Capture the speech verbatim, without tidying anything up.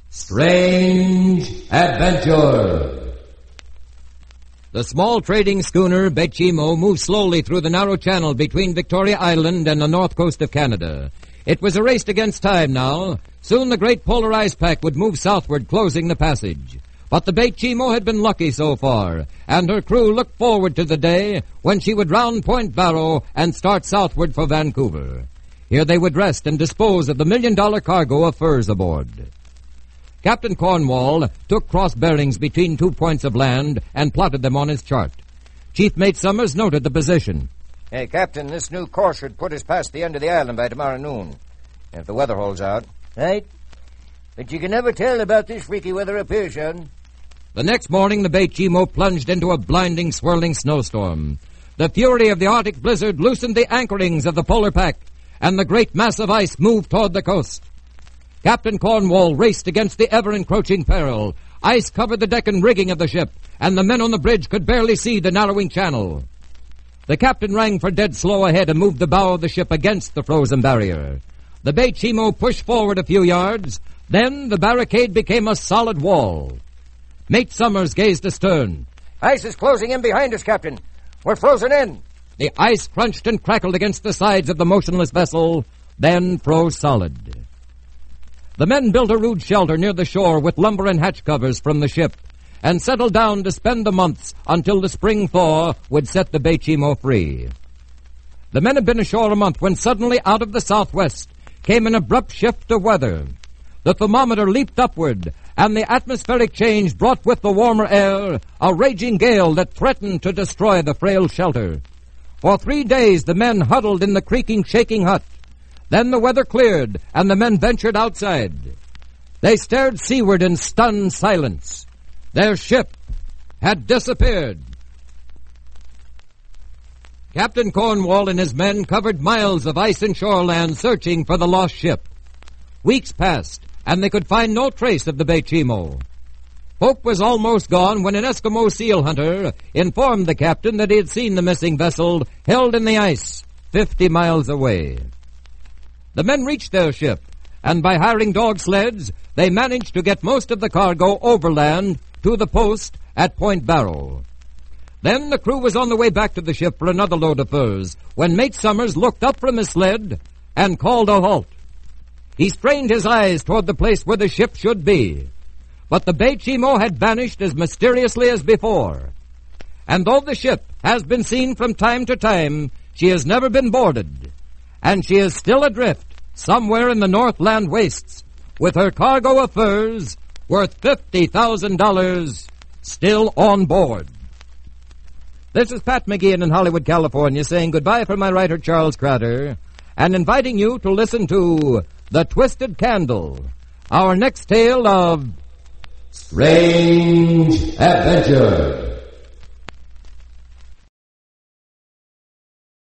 Strange Adventure. The small trading schooner Bechimo moved slowly through the narrow channel between Victoria Island and the north coast of Canada. It was a race against time now. Soon the great polar ice pack would move southward, closing the passage. But the Bechimo had been lucky so far, and her crew looked forward to the day when she would round Point Barrow and start southward for Vancouver. Here they would rest and dispose of the million-dollar cargo of furs aboard. Captain Cornwall took cross bearings between two points of land and plotted them on his chart. Chief Mate Summers noted the position. Hey, Captain, this new course should put us past the end of the island by tomorrow noon, if the weather holds out. Right. But you can never tell about this freaky weather up here, Sheldon. The next morning, the Bechimo plunged into a blinding, swirling snowstorm. The fury of the Arctic blizzard loosened the anchorings of the polar pack, and the great mass of ice moved toward the coast. Captain Cornwall raced against the ever-encroaching peril. Ice covered the deck and rigging of the ship, and the men on the bridge could barely see the narrowing channel. The captain rang for dead slow ahead and moved the bow of the ship against the frozen barrier. The Bechimo pushed forward a few yards. Then the barricade became a solid wall. Mate Summers gazed astern. Ice is closing in behind us, Captain. We're frozen in. The ice crunched and crackled against the sides of the motionless vessel, then froze solid. The men built a rude shelter near the shore with lumber and hatch covers from the ship, and settled down to spend the months until the spring thaw would set the Bechimo free. The men had been ashore a month when suddenly out of the southwest came an abrupt shift of weather. The thermometer leaped upward, and the atmospheric change brought with the warmer air a raging gale that threatened to destroy the frail shelter. For three days the men huddled in the creaking, shaking hut. Then the weather cleared, and the men ventured outside. They stared seaward in stunned silence. Their ship had disappeared. Captain Cornwall and his men covered miles of ice and shoreland searching for the lost ship. Weeks passed, and they could find no trace of the Bechimo. Hope was almost gone when an Eskimo seal hunter informed the captain that he had seen the missing vessel held in the ice fifty miles away. The men reached their ship, and by hiring dog sleds, they managed to get most of the cargo overland to the post at Point Barrow. Then the crew was on the way back to the ship for another load of furs when Mate Summers looked up from his sled and called a halt. He strained his eyes toward the place where the ship should be. But the Bechimo had vanished as mysteriously as before. And though the ship has been seen from time to time, she has never been boarded. And she is still adrift somewhere in the Northland wastes, with her cargo of furs worth fifty thousand dollars still on board. This is Pat McGeehan in Hollywood, California, saying goodbye for my writer Charles Crater, and inviting you to listen to The Twisted Candle, our next tale of Strange Adventure.